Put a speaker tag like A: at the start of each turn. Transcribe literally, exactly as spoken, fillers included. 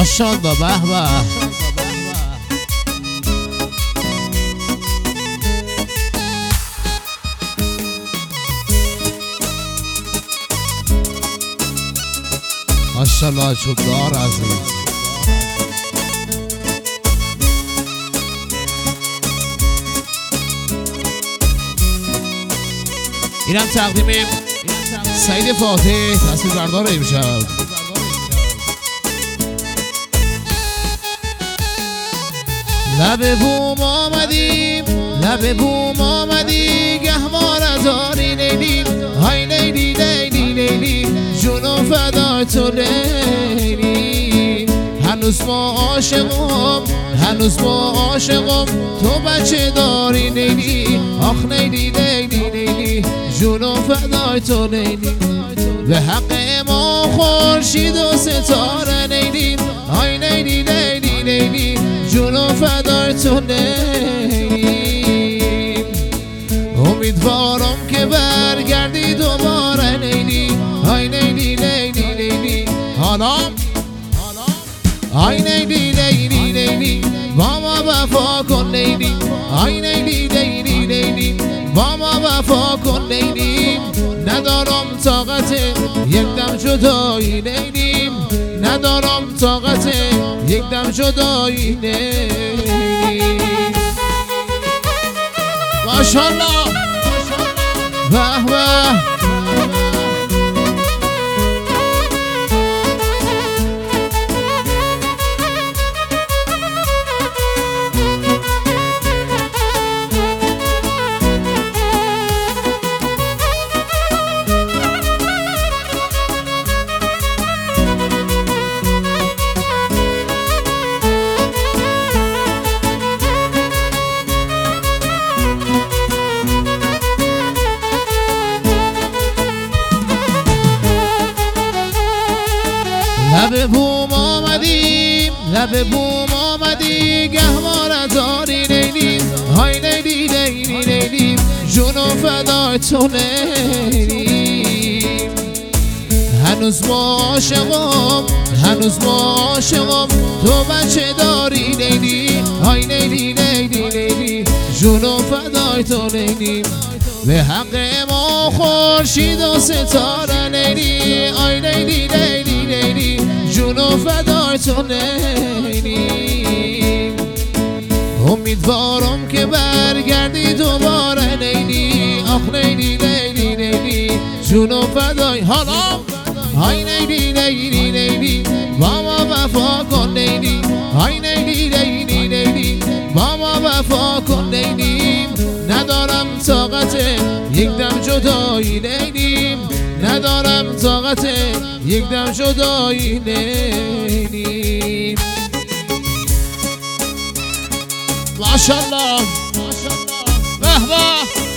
A: ماشاءالله. به به. ماشاءالله چوبدار عزیز. اینم تقدیم سعید فاتح تصویربردار امشب. لب بوم آمدیم، لب بوم آمدی، گهواره داری لیلی، های لیلی لیلی لیلی، جونو فدای تو لیلی. هنوز ما عاشقم، هنوز ما عاشقم، تو بچه داری لیلی، آخ لیلی لیلی لیلی، جونو فدای تو لیلی. به حق ما خورشید و ستاره لیلی، های لیلی لیلی لیلی، جونو فدای تو لیلی. امیدوارم که برگردی دوباره لیلی، های لیلی لیلی لیلی. حالا های لیلی لیلی لیلی، با ما وفا کن لیلی، های لیلی لیلی لیلی، با ما وفا کن لیلی. ندارم طاقت یک دم جدایی لیلی، ندارم طاقت یک دم جدایی لیلی. ماشاءالله. به به. لب بوم آمدیم، لب بوم آمدی، گهواره داری لیلی، های لیلی لیلی لیلی، جونو فدای تو لیلی. هنوز ما عاشقم، هنوز ما عاشقم، تو بچه داری لیلی، های لیلی لیلی لیلی، جونو فدای تو لیلی. به حق ما خورشید و ستاره لیلی، آی لیلی لیلی لیلی، جونو فدای تو لیلی. امیدوارم که برگردی دوباره لیلی، آخ لیلی لیلی لیلی، جونو فدای. حالا های لیلی لیلی لیلی، با ما وفا کن لیلی، های لیلی لیلی لیلی، با ما وفا کن لیلی. ندارم طاقت یک دم جدایی لیلی، ندارم طاقت یک دم جدایی لیلی. ماشاءالله. به به.